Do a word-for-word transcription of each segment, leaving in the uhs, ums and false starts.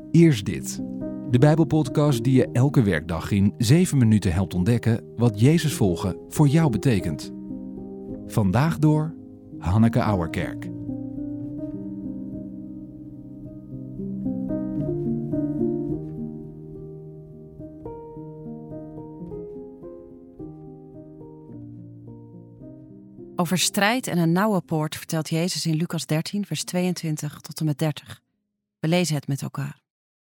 Eerst dit. De Bijbelpodcast die je elke werkdag in zeven minuten helpt ontdekken wat Jezus volgen voor jou betekent. Vandaag door Hanneke Auwerkerk. Over strijd en een nauwe poort vertelt Jezus in Lucas dertien, vers tweeëntwintig tot en met dertig. We lezen het met elkaar.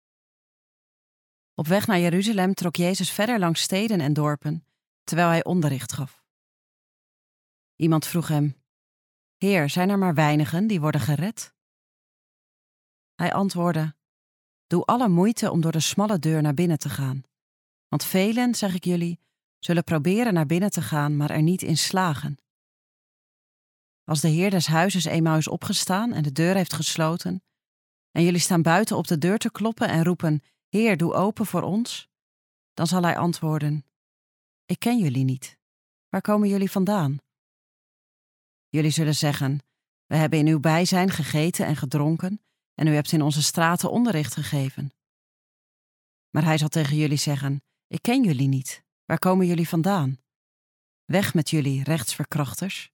Op weg naar Jeruzalem trok Jezus verder langs steden en dorpen, terwijl hij onderricht gaf. Iemand vroeg hem: Heer, zijn er maar weinigen die worden gered? Hij antwoordde: Doe alle moeite om door de smalle deur naar binnen te gaan. Want velen, zeg ik jullie, zullen proberen naar binnen te gaan, maar er niet in slagen. Als de heer des huizes eenmaal is opgestaan en de deur heeft gesloten, en jullie staan buiten op de deur te kloppen en roepen: Heer, doe open voor ons, dan zal hij antwoorden: Ik ken jullie niet. Waar komen jullie vandaan? Jullie zullen zeggen: We hebben in uw bijzijn gegeten en gedronken, en u hebt in onze straten onderricht gegeven. Maar hij zal tegen jullie zeggen: Ik ken jullie niet. Waar komen jullie vandaan? Weg met jullie, rechtsverkrachters.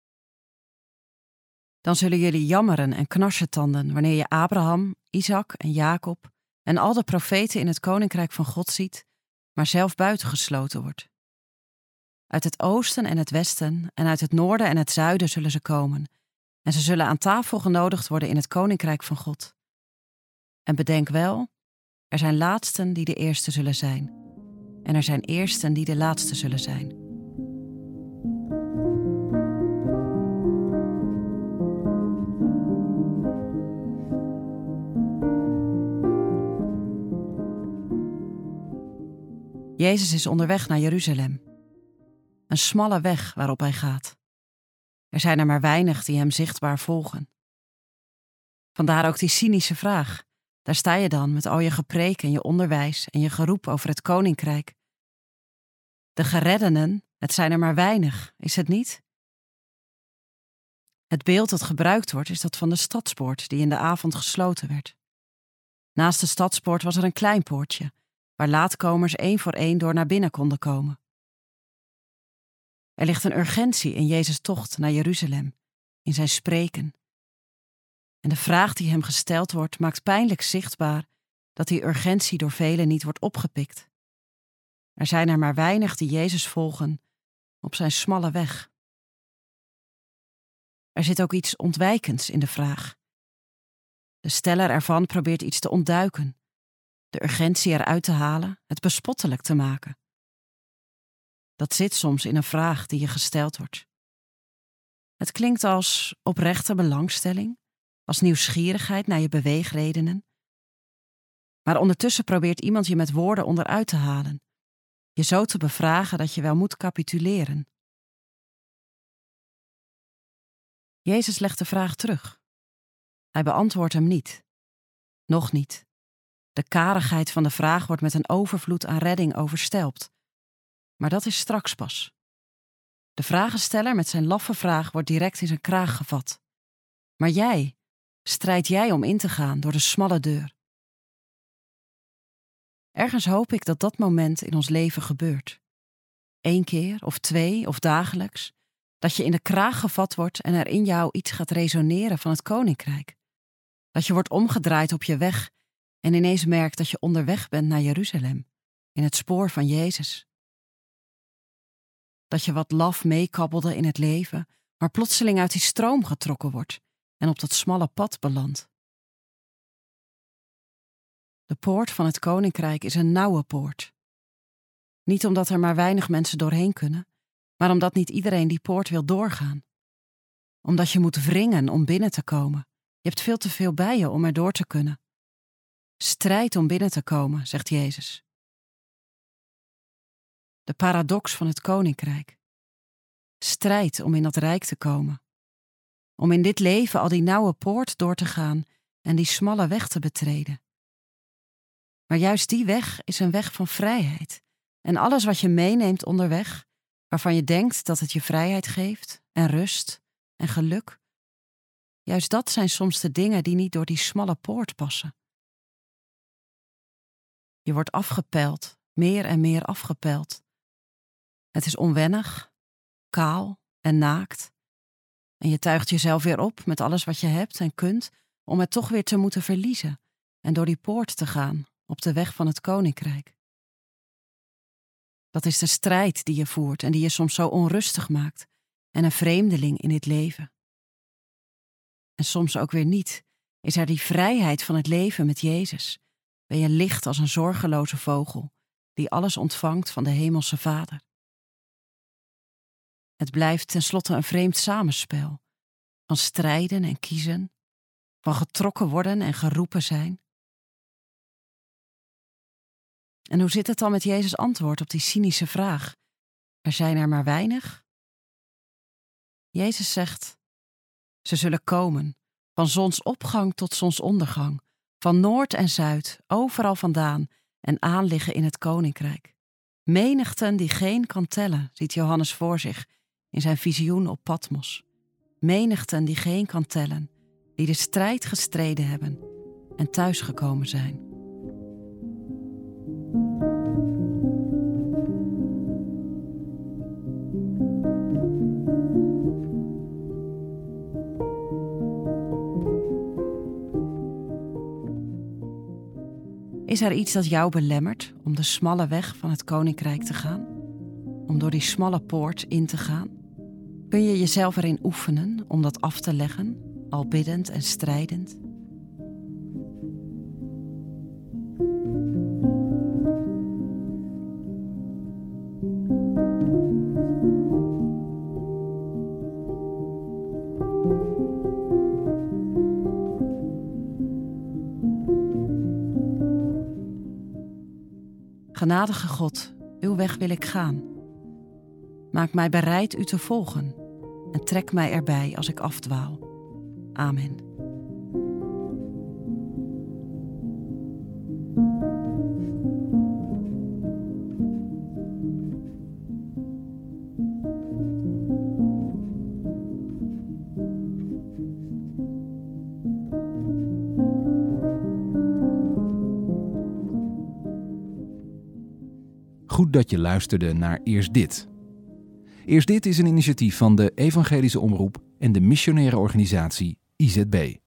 Dan zullen jullie jammeren en knarsetanden wanneer je Abraham, Isaac en Jacob en al de profeten in het koninkrijk van God ziet, maar zelf buitengesloten wordt. Uit het oosten en het westen en uit het noorden en het zuiden zullen ze komen, en ze zullen aan tafel genodigd worden in het koninkrijk van God. En bedenk wel, er zijn laatsten die de eerste zullen zijn, en er zijn eersten die de laatste zullen zijn. Jezus is onderweg naar Jeruzalem. Een smalle weg waarop hij gaat. Er zijn er maar weinig die hem zichtbaar volgen. Vandaar ook die cynische vraag. Daar sta je dan met al je gepreek en je onderwijs en je geroep over het koninkrijk. De gereddenen, het zijn er maar weinig, is het niet? Het beeld dat gebruikt wordt is dat van de stadspoort die in de avond gesloten werd. Naast de stadspoort was er een klein poortje, waar laatkomers één voor één door naar binnen konden komen. Er ligt een urgentie in Jezus' tocht naar Jeruzalem, in zijn spreken. En de vraag die hem gesteld wordt, maakt pijnlijk zichtbaar dat die urgentie door velen niet wordt opgepikt. Er zijn er maar weinig die Jezus volgen op zijn smalle weg. Er zit ook iets ontwijkends in de vraag. De steller ervan probeert iets te ontduiken. De urgentie eruit te halen, het bespottelijk te maken. Dat zit soms in een vraag die je gesteld wordt. Het klinkt als oprechte belangstelling, als nieuwsgierigheid naar je beweegredenen. Maar ondertussen probeert iemand je met woorden onderuit te halen, je zo te bevragen dat je wel moet capituleren. Jezus legt de vraag terug. Hij beantwoordt hem niet. Nog niet. De karigheid van de vraag wordt met een overvloed aan redding overstelpt. Maar dat is straks pas. De vragensteller met zijn laffe vraag wordt direct in zijn kraag gevat. Maar jij, strijd jij om in te gaan door de smalle deur? Ergens hoop ik dat dat moment in ons leven gebeurt. Eén keer of twee of dagelijks, dat je in de kraag gevat wordt en er in jou iets gaat resoneren van het koninkrijk. Dat je wordt omgedraaid op je weg en ineens merkt dat je onderweg bent naar Jeruzalem, in het spoor van Jezus. Dat je wat laf meekabbelde in het leven, maar plotseling uit die stroom getrokken wordt en op dat smalle pad belandt. De poort van het koninkrijk is een nauwe poort. Niet omdat er maar weinig mensen doorheen kunnen, maar omdat niet iedereen die poort wil doorgaan. Omdat je moet wringen om binnen te komen. Je hebt veel te veel bij je om er door te kunnen. Strijd om binnen te komen, zegt Jezus. De paradox van het koninkrijk. Strijd om in dat rijk te komen. Om in dit leven al die nauwe poort door te gaan en die smalle weg te betreden. Maar juist die weg is een weg van vrijheid. En alles wat je meeneemt onderweg, waarvan je denkt dat het je vrijheid geeft en rust en geluk, juist dat zijn soms de dingen die niet door die smalle poort passen. Je wordt afgepeld, meer en meer afgepeld. Het is onwennig, kaal en naakt. En je tuigt jezelf weer op met alles wat je hebt en kunt, om het toch weer te moeten verliezen en door die poort te gaan op de weg van het koninkrijk. Dat is de strijd die je voert en die je soms zo onrustig maakt en een vreemdeling in dit leven. En soms ook weer niet. Is er die vrijheid van het leven met Jezus? Ben je licht als een zorgeloze vogel die alles ontvangt van de hemelse Vader? Het blijft tenslotte een vreemd samenspel van strijden en kiezen, van getrokken worden en geroepen zijn. En hoe zit het dan met Jezus' antwoord op die cynische vraag? Er zijn er maar weinig? Jezus zegt, ze zullen komen, van zonsopgang tot zonsondergang, van noord en zuid, overal vandaan en aanliggen in het koninkrijk. Menigten die geen kan tellen, ziet Johannes voor zich in zijn visioen op Patmos. Menigten die geen kan tellen, die de strijd gestreden hebben en thuisgekomen zijn. Is er iets dat jou belemmert om de smalle weg van het koninkrijk te gaan? Om door die smalle poort in te gaan? Kun je jezelf erin oefenen om dat af te leggen, al biddend en strijdend? Genadige God, uw weg wil ik gaan. Maak mij bereid u te volgen en trek mij erbij als ik afdwaal. Amen. Goed dat je luisterde naar Eerst Dit. Eerst Dit is een initiatief van de Evangelische Omroep en de missionaire organisatie I Z B.